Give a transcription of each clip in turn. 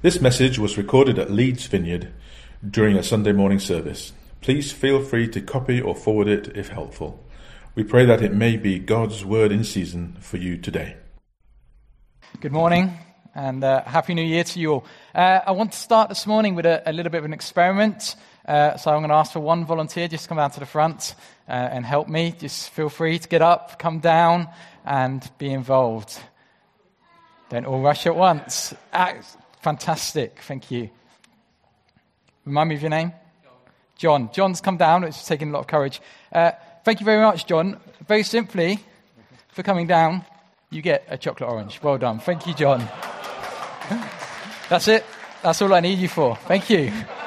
This message was recorded at Leeds Vineyard during a Sunday morning service. Please feel free to copy or forward it if helpful. We pray that it may be God's word in season for you today. Good morning and Happy New Year to you all. I want to start this morning with a little bit of an experiment. So I'm going to ask for one volunteer just to come down to the front and help me. Just feel free to get up, come down and be involved. Don't all rush at once. Fantastic, thank you. Remind me of your name? John. John's come down, it's taking a lot of courage. Thank you very much, John. Very simply, for coming down, you get a chocolate orange. Well done. Thank you, John. That's it. That's all I need you for. Thank you.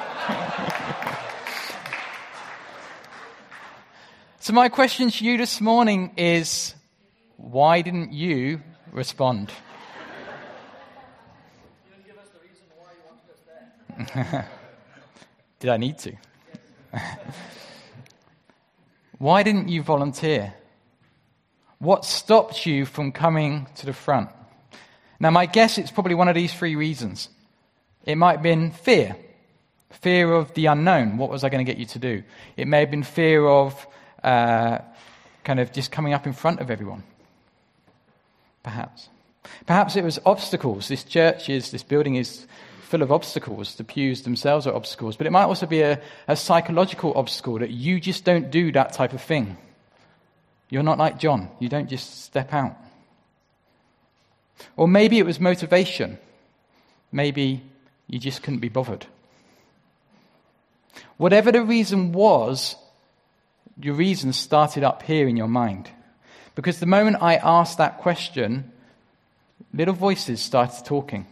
So my question to you this morning is, why didn't you respond? Did I need to? Why didn't you volunteer? What stopped you from coming to the front? Now, my guess it's probably one of these three reasons. It might have been fear. Fear of the unknown. What was I going to get you to do? It may have been fear of kind of just coming up in front of everyone. Perhaps. Perhaps it was obstacles. This building is full of obstacles. The pews themselves are obstacles. But it might also be a psychological obstacle that you just don't do that type of thing. You're not like John. You don't just step out. Or maybe it was motivation. Maybe you just couldn't be bothered. Whatever the reason was, your reason started up here in your mind. Because the moment I asked that question, little voices started talking.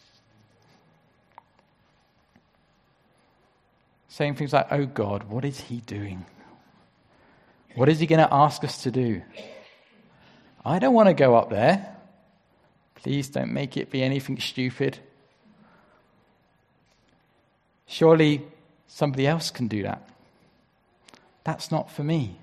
Saying things like, oh God, what is he doing? What is he going to ask us to do? I don't want to go up there. Please don't make it be anything stupid. Surely somebody else can do that. That's not for me.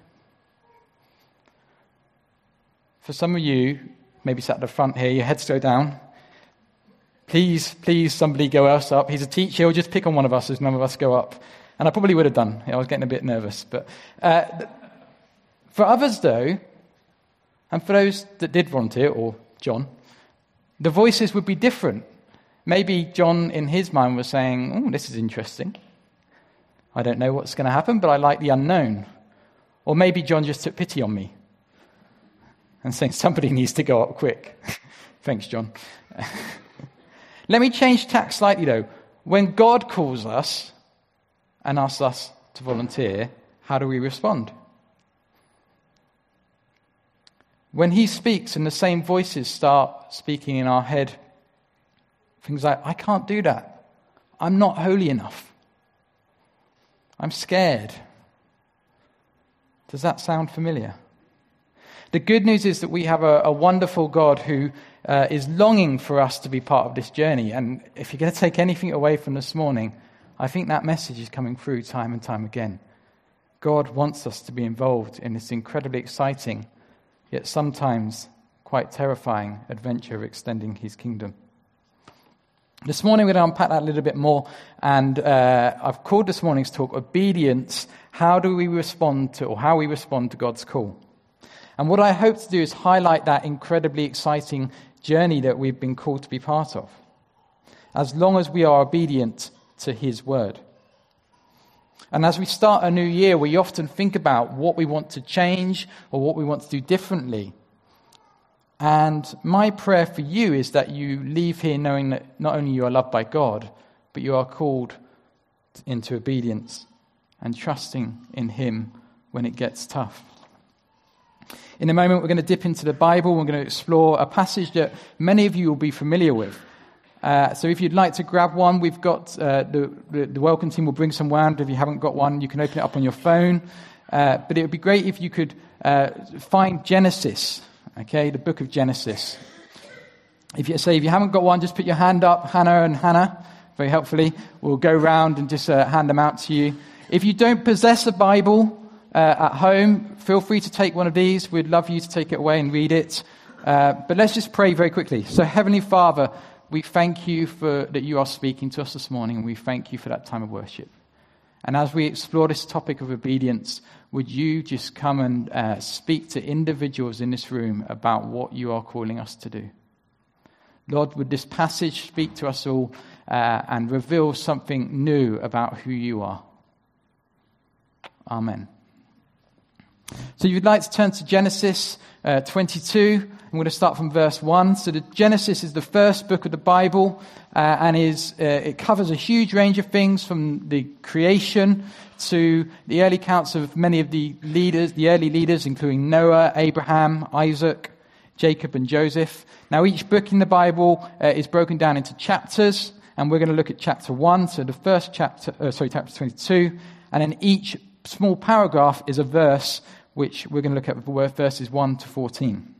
For some of you, maybe sat at the front here, your heads go down. Please, somebody go else up. He's a teacher, he'll just pick on one of us as none of us go up. And I probably would have done. I was getting a bit nervous. But for others, though, and for those that did volunteer, or John, the voices would be different. Maybe John, in his mind, was saying, oh, this is interesting. I don't know what's going to happen, but I like the unknown. Or maybe John just took pity on me and saying, somebody needs to go up quick. Thanks, John. Let me change tack slightly, though. When God calls us and asks us to volunteer, how do we respond? When he speaks and the same voices start speaking in our head, things like, I can't do that. I'm not holy enough. I'm scared. Does that sound familiar? The good news is that we have a wonderful God who is longing for us to be part of this journey. And if you're going to take anything away from this morning, I think that message is coming through time and time again. God wants us to be involved in this incredibly exciting, yet sometimes quite terrifying adventure of extending his kingdom. This morning we're going to unpack that a little bit more, and I've called this morning's talk Obedience, how we respond to God's call. And what I hope to do is highlight that incredibly exciting journey that we've been called to be part of, as long as we are obedient to his word. And as we start a new year, we often think about what we want to change or what we want to do differently. And my prayer for you is that you leave here knowing that not only you are loved by God, but you are called into obedience and trusting in him when it gets tough. In a moment, we're going to dip into the Bible. We're going to explore a passage that many of you will be familiar with. So if you'd like to grab one, we've got the welcome team will bring some round. If you haven't got one, you can open it up on your phone. But it would be great if you could find Genesis, okay, the book of Genesis. If you haven't got one, just put your hand up. Hannah, very helpfully, will go round and just hand them out to you. If you don't possess a Bible at home, feel free to take one of these. We'd love you to take it away and read it. But let's just pray very quickly. So, Heavenly Father, we thank you that you are speaking to us this morning, and we thank you for that time of worship. And as we explore this topic of obedience, would you just come and speak to individuals in this room about what you are calling us to do? Lord, would this passage speak to us all and reveal something new about who you are? Amen. So you'd like to turn to Genesis 22. I'm going to start from verse 1. So the Genesis is the first book of the Bible, and it covers a huge range of things, from the creation to the early accounts of many of the early leaders, including Noah, Abraham, Isaac, Jacob, and Joseph. Now, each book in the Bible is broken down into chapters, and we're going to look at chapter 1, so the first chapter 22, and then each small paragraph is a verse, which we're going to look at verses 1 to 14.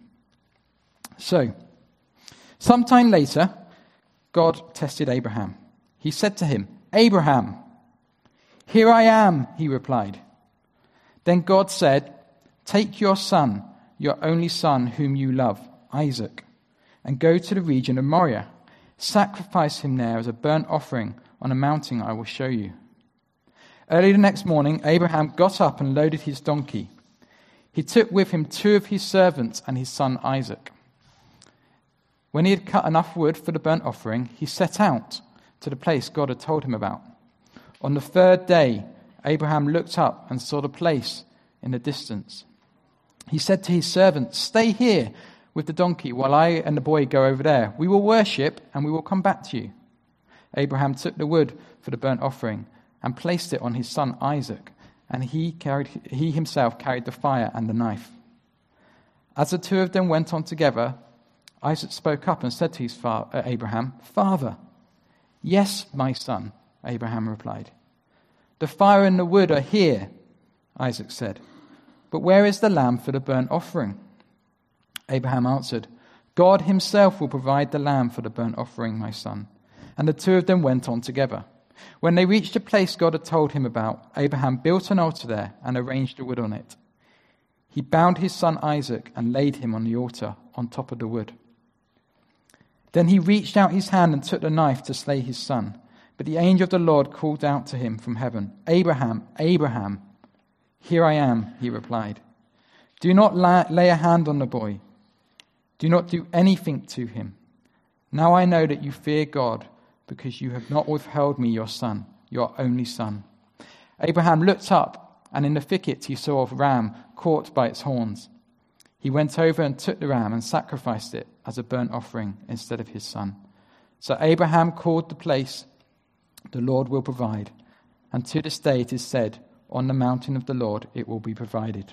So, sometime later, God tested Abraham. He said to him, "Abraham." "Here I am," he replied. Then God said, "Take your son, your only son whom you love, Isaac, and go to the region of Moriah. Sacrifice him there as a burnt offering on a mountain I will show you." Early the next morning, Abraham got up and loaded his donkey. He took with him 2 of his servants and his son Isaac. When he had cut enough wood for the burnt offering, he set out to the place God had told him about. On the 3rd day, Abraham looked up and saw the place in the distance. He said to his servant, "Stay here with the donkey while I and the boy go over there. We will worship and we will come back to you." Abraham took the wood for the burnt offering and placed it on his son Isaac, and he himself carried the fire and the knife. As the 2 of them went on together, Isaac spoke up and said to his Abraham, "Father." "Yes, my son," Abraham replied. "The fire and the wood are here," Isaac said, "but where is the lamb for the burnt offering?" Abraham answered, "God himself will provide the lamb for the burnt offering, my son." And the 2 of them went on together. When they reached the place God had told him about, Abraham built an altar there and arranged the wood on it. He bound his son Isaac and laid him on the altar on top of the wood. Then he reached out his hand and took the knife to slay his son. But the angel of the Lord called out to him from heaven, "Abraham, Abraham." "Here I am," he replied. "Do not lay a hand on the boy. Do not do anything to him. Now I know that you fear God, because you have not withheld me your son, your only son." Abraham looked up, and in the thicket he saw a ram caught by its horns. He went over and took the ram and sacrificed it as a burnt offering instead of his son. So Abraham called the place, "The Lord will provide." And to this day it is said, "On the mountain of the Lord it will be provided."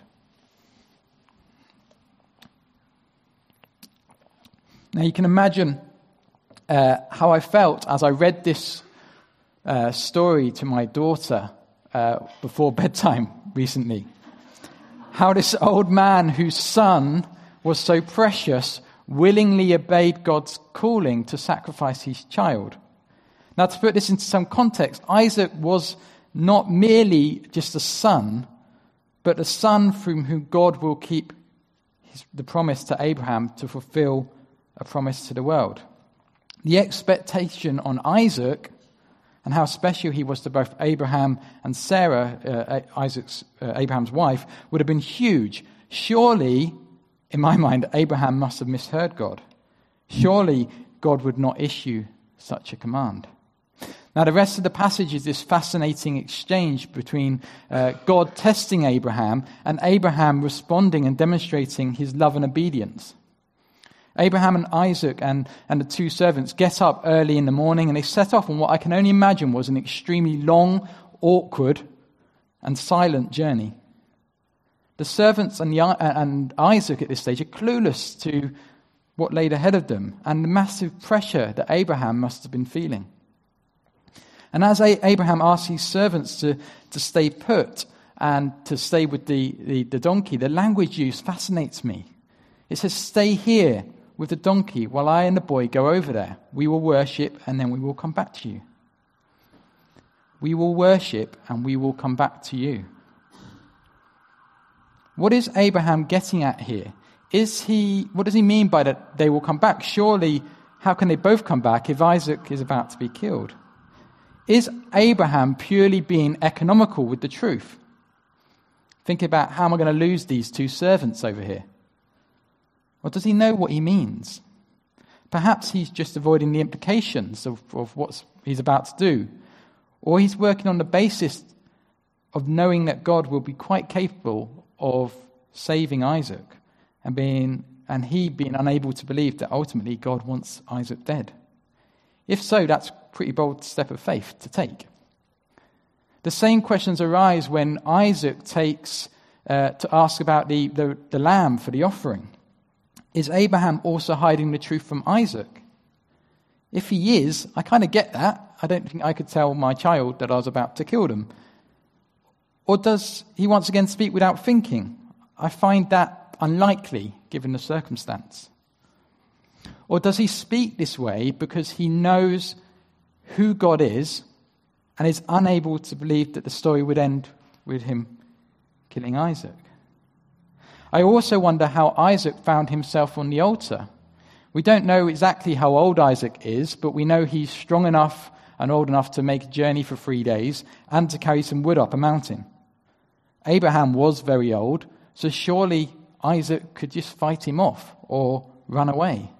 Now you can imagine how I felt as I read this story to my daughter before bedtime recently. How this old man whose son was so precious willingly obeyed God's calling to sacrifice his child. Now, to put this into some context, Isaac was not merely just a son, but a son from whom God will keep the promise to Abraham to fulfill a promise to the world. The expectation on Isaac and how special he was to both Abraham and Sarah, Abraham's wife, would have been huge. Surely, in my mind, Abraham must have misheard God. Surely God would not issue such a command. Now, the rest of the passage is this fascinating exchange between God testing Abraham and Abraham responding and demonstrating his love and obedience. Abraham and Isaac and the 2 servants get up early in the morning, and they set off on what I can only imagine was an extremely long, awkward, and silent journey. The servants and Isaac at this stage are clueless to what laid ahead of them and the massive pressure that Abraham must have been feeling. And as Abraham asks his servants to stay put and to stay with the donkey, the language used fascinates me. It says, "Stay here with the donkey while I and the boy go over there. We will worship and then we will come back to you." We will worship and we will come back to you. What is Abraham getting at here? What does he mean by that they will come back? Surely How can they both come back if Isaac is about to be killed? Is Abraham purely being economical with the truth? Think about, how am I going to lose these two servants over here? Or does he know what he means? Perhaps he's just avoiding the implications of what he's about to do. Or he's working on the basis of knowing that God will be quite capable of saving Isaac, and he being unable to believe that ultimately God wants Isaac dead. If so, that's a pretty bold step of faith to take. The same questions arise when Isaac takes to ask about the lamb for the offering. Is Abraham also hiding the truth from Isaac? If he is, I kind of get that. I don't think I could tell my child that I was about to kill them. Or does he once again speak without thinking? I find that unlikely, given the circumstance. Or does he speak this way because he knows who God is and is unable to believe that the story would end with him killing Isaac? I also wonder how Isaac found himself on the altar. We don't know exactly how old Isaac is, but we know he's strong enough and old enough to make a journey for 3 days and to carry some wood up a mountain. Abraham was very old, so surely Isaac could just fight him off or run away.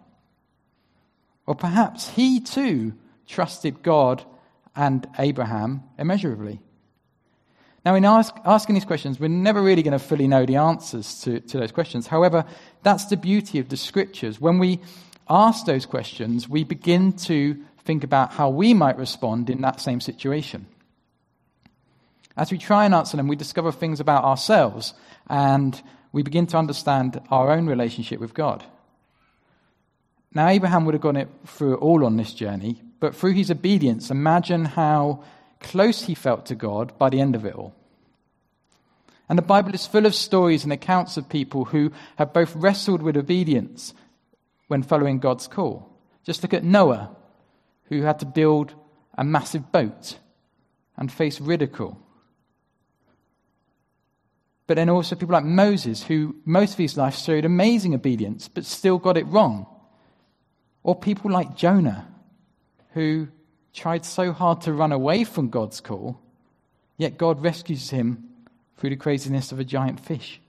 Or perhaps he too trusted God and Abraham immeasurably. Now, in asking these questions, we're never really going to fully know the answers to those questions. However, that's the beauty of the Scriptures. When we ask those questions, we begin to think about how we might respond in that same situation. As we try and answer them, we discover things about ourselves, and we begin to understand our own relationship with God. Now, Abraham would have gone through it all on this journey, but through his obedience, imagine how close he felt to God by the end of it all. And the Bible is full of stories and accounts of people who have both wrestled with obedience when following God's call. Just look at Noah, who had to build a massive boat and face ridicule. But then also people like Moses, who most of his life showed amazing obedience, but still got it wrong. Or people like Jonah, who tried so hard to run away from God's call, yet God rescues him through the craziness of a giant fish.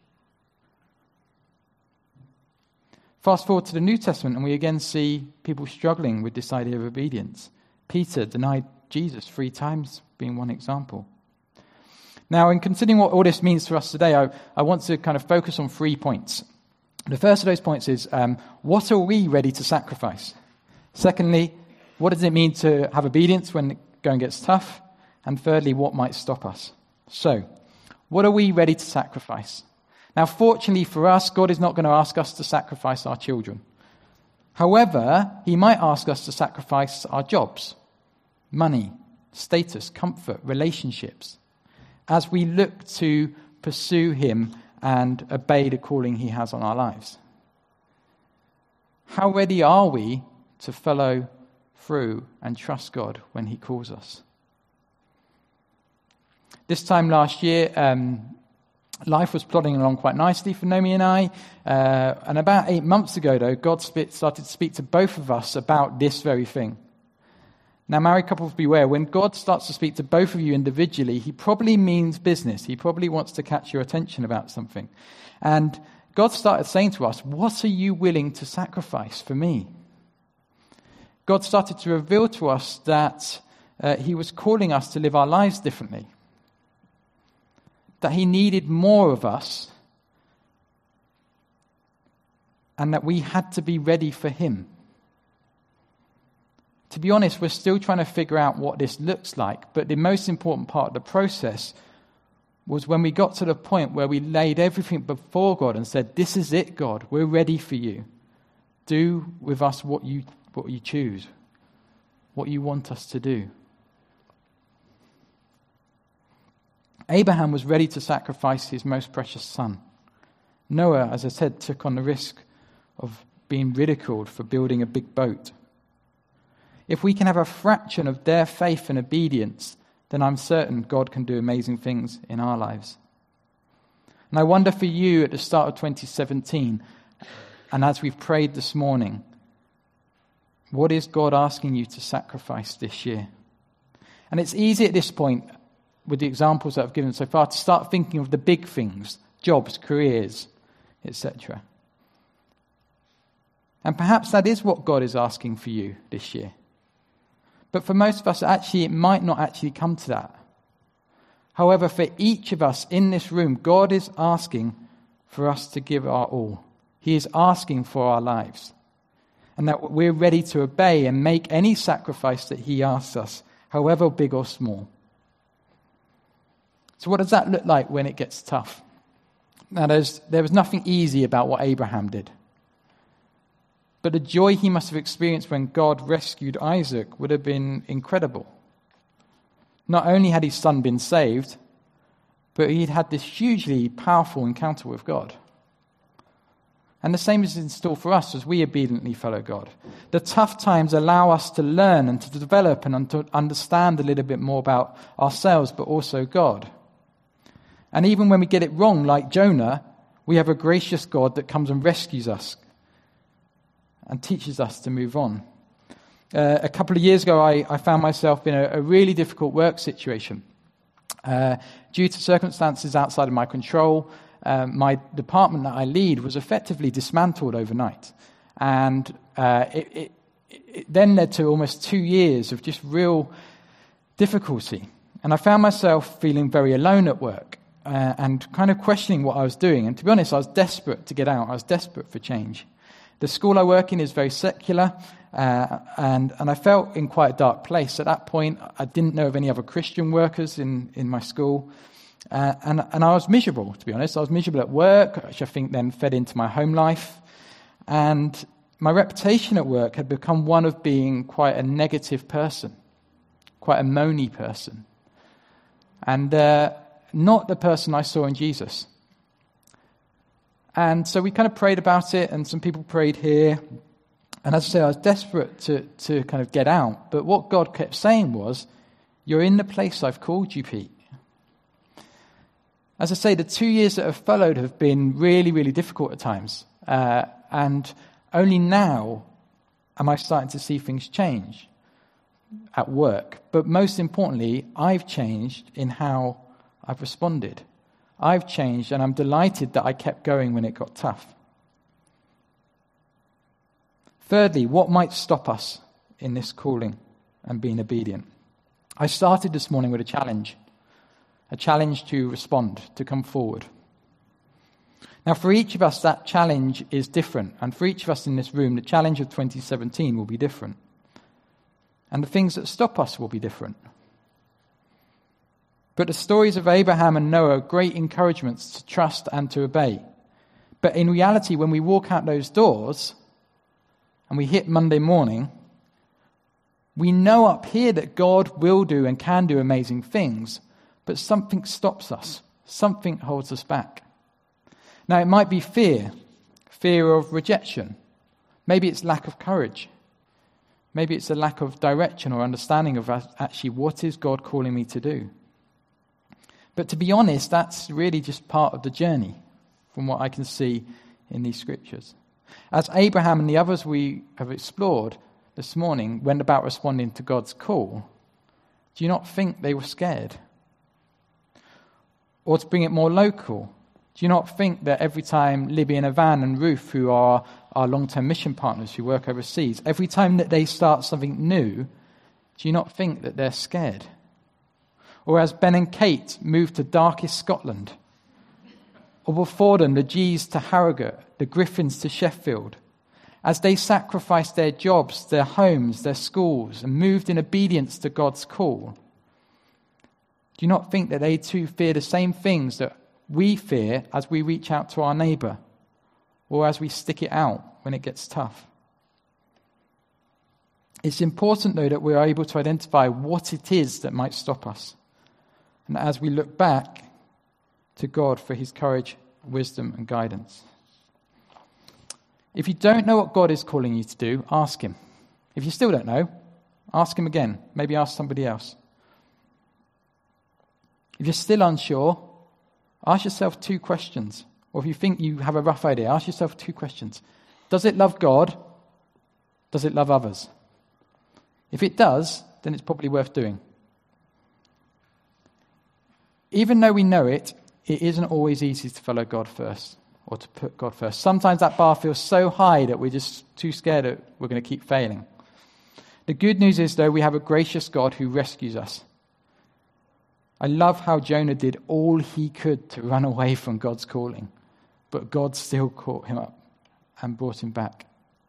Fast forward to the New Testament, and we again see people struggling with this idea of obedience. Peter denied Jesus 3 times, being one example. Now, in considering what all this means for us today, I want to kind of focus on 3 points. The first of those points is, what are we ready to sacrifice? Secondly, what does it mean to have obedience when the going gets tough? And thirdly, what might stop us? So, what are we ready to sacrifice? Now, fortunately for us, God is not going to ask us to sacrifice our children. However, he might ask us to sacrifice our jobs, money, status, comfort, relationships, as we look to pursue him and obey the calling he has on our lives. How ready are we to follow through and trust God when he calls us? This time last year, life was plodding along quite nicely for Naomi and I. And about 8 months ago, though, God started to speak to both of us about this very thing. Now, married couples, beware. When God starts to speak to both of you individually, he probably means business. He probably wants to catch your attention about something. And God started saying to us, what are you willing to sacrifice for me? God started to reveal to us that he was calling us to live our lives differently. That he needed more of us. And that we had to be ready for him. To be honest, we're still trying to figure out what this looks like. But the most important part of the process was when we got to the point where we laid everything before God and said, this is it, God. We're ready for you. Do with us what you choose, what you want us to do. Abraham was ready to sacrifice his most precious son. Noah, as I said, took on the risk of being ridiculed for building a big boat. If we can have a fraction of their faith and obedience, then I'm certain God can do amazing things in our lives. And I wonder for you at the start of 2017, and as we've prayed this morning, What is God asking you to sacrifice this year? And it's easy at this point, with the examples that I've given so far, to start thinking of the big things, jobs, careers, etc. And perhaps that is what God is asking for you this year. But for most of us, actually, it might not actually come to that. However, for each of us in this room, God is asking for us to give our all. He is asking for our lives. And that we're ready to obey and make any sacrifice that he asks us, however big or small. So what does that look like when it gets tough? Now, there was nothing easy about what Abraham did. But the joy he must have experienced when God rescued Isaac would have been incredible. Not only had his son been saved, but he'd had this hugely powerful encounter with God. And the same is in store for us as we obediently follow God. The tough times allow us to learn and to develop and to understand a little bit more about ourselves, but also God. And even when we get it wrong, like Jonah, we have a gracious God that comes and rescues us and teaches us to move on. A couple of years ago, I found myself in a really difficult work situation. Due to circumstances outside of my control, my department that I lead was effectively dismantled overnight. And it then led to almost 2 years of just real difficulty. And I found myself feeling very alone at work and kind of questioning what I was doing. And to be honest, I was desperate to get out. I was desperate for change. The school I work in is very secular, and I felt in quite a dark place. At that point, I didn't know of any other Christian workers in my school. And I was miserable, to be honest. I was miserable at work, which I think then fed into my home life. And my reputation at work had become one of being quite a negative person, quite a moany person. And not the person I saw in Jesus. And so we kind of prayed about it, and some people prayed here. And as I say, I was desperate to kind of get out. But what God kept saying was, you're in the place I've called you, Pete. As I say, the 2 years that have followed have been really, really difficult at times. And only now am I starting to see things change at work. But most importantly, I've changed in how I've responded. I've changed, and I'm delighted that I kept going when it got tough. Thirdly, what might stop us in this calling and being obedient? I started this morning with a challenge to respond, to come forward. Now, for each of us, that challenge is different. And for each of us in this room, the challenge of 2017 will be different. And the things that stop us will be different. But the stories of Abraham and Noah are great encouragements to trust and to obey. But in reality, when we walk out those doors and we hit Monday morning, we know up here that God will do and can do amazing things, but something stops us. Something holds us back. Now, it might be fear of rejection. Maybe it's lack of courage. Maybe it's a lack of direction or understanding of actually what is God calling me to do. But to be honest, that's really just part of the journey from what I can see in these scriptures. As Abraham and the others we have explored this morning went about responding to God's call, do you not think they were scared? Or to bring it more local, do you not think that every time Libby and Ivan and Ruth, who are our long-term mission partners who work overseas, every time that they start something new, do you not think that they're scared? Or as Ben and Kate moved to darkest Scotland, or before them the G's to Harrogate, the Griffins to Sheffield, as they sacrificed their jobs, their homes, their schools, and moved in obedience to God's call, do you not think that they too fear the same things that we fear as we reach out to our neighbour, or as we stick it out when it gets tough? It's important, though, that we're able to identify what it is that might stop us. And as we look back to God for his courage, wisdom, and guidance. If you don't know what God is calling you to do, ask him. If you still don't know, ask him again. Maybe ask somebody else. If you're still unsure, ask yourself 2 questions. Or if you think you have a rough idea, ask yourself 2 questions. Does it love God? Does it love others? If it does, then it's probably worth doing. Even though we know it, it isn't always easy to follow God first or to put God first. Sometimes that bar feels so high that we're just too scared that we're going to keep failing. The good news is, though, we have a gracious God who rescues us. I love how Jonah did all he could to run away from God's calling, but God still caught him up and brought him back.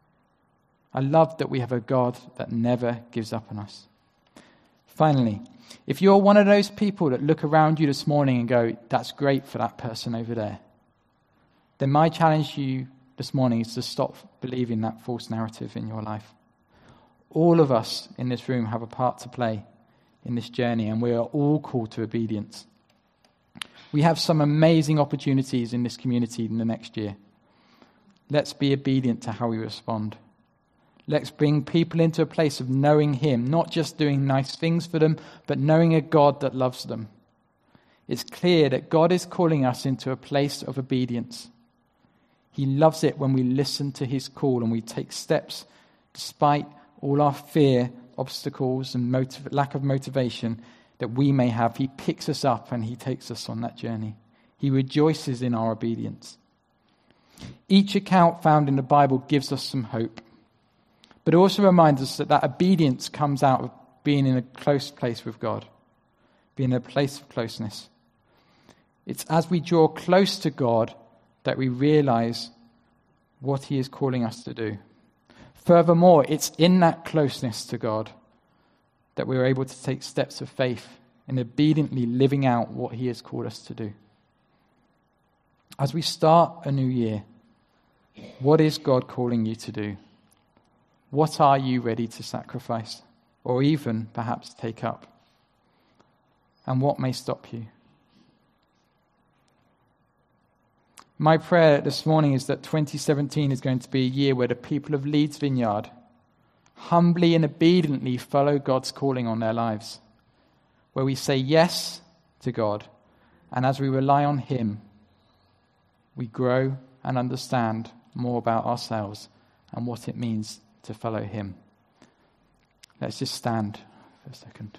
I love that we have a God that never gives up on us. Finally, if you're one of those people that look around you this morning and go, that's great for that person over there, then my challenge to you this morning is to stop believing that false narrative in your life. All of us in this room have a part to play in this journey, and we are all called to obedience. We have some amazing opportunities in this community in the next year. Let's be obedient to how we respond. Let's bring people into a place of knowing Him, not just doing nice things for them, but knowing a God that loves them. It's clear that God is calling us into a place of obedience. He loves it when we listen to His call and we take steps despite all our fear, obstacles, and lack of motivation that we may have. He picks us up and He takes us on that journey. He rejoices in our obedience. Each account found in the Bible gives us some hope, but it also reminds us that obedience comes out of being in a close place with God, being in a place of closeness. It's as we draw close to God that we realize what He is calling us to do. Furthermore, it's in that closeness to God that we're able to take steps of faith in obediently living out what He has called us to do. As we start a new year, what is God calling you to do? What are you ready to sacrifice or even perhaps take up? And what may stop you? My prayer this morning is that 2017 is going to be a year where the people of Leeds Vineyard humbly and obediently follow God's calling on their lives, where we say yes to God, and as we rely on Him, we grow and understand more about ourselves and what it means to follow Him. Let's just stand for a second.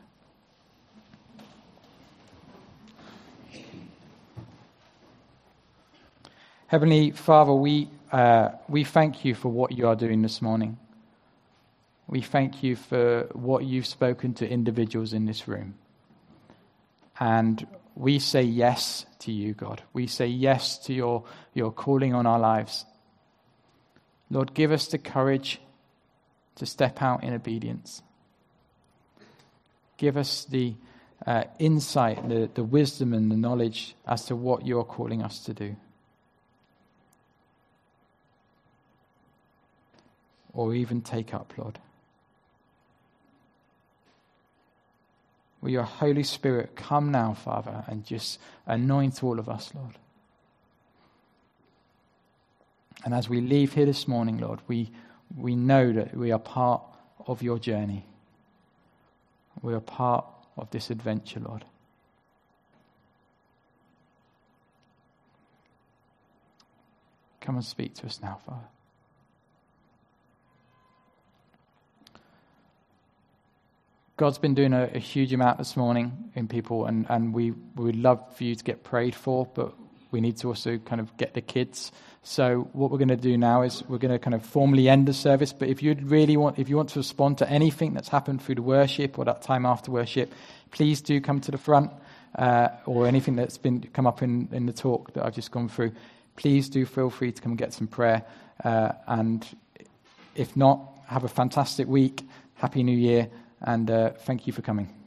Heavenly Father, we thank You for what You are doing this morning. We thank You for what You've spoken to individuals in this room. And we say yes to You, God. We say yes to your calling on our lives. Lord, give us the courage to step out in obedience. Give us the insight, the wisdom and the knowledge as to what You're calling us to do. Or even take up, Lord. Will Your Holy Spirit come now, Father, and just anoint all of us, Lord. And as we leave here this morning, Lord, we know that we are part of Your journey. We are part of this adventure, Lord. Come and speak to us now, Father. God's been doing a huge amount this morning in people, and we would love for you to get prayed for, but we need to also kind of get the kids. So what we're going to do now is we're going to kind of formally end the service, but if you want to respond to anything that's happened through the worship or that time after worship, please do come to the front, or anything that's been come up in the talk that I've just gone through. Please do feel free to come and get some prayer, and if not, have a fantastic week. Happy New Year. And thank you for coming.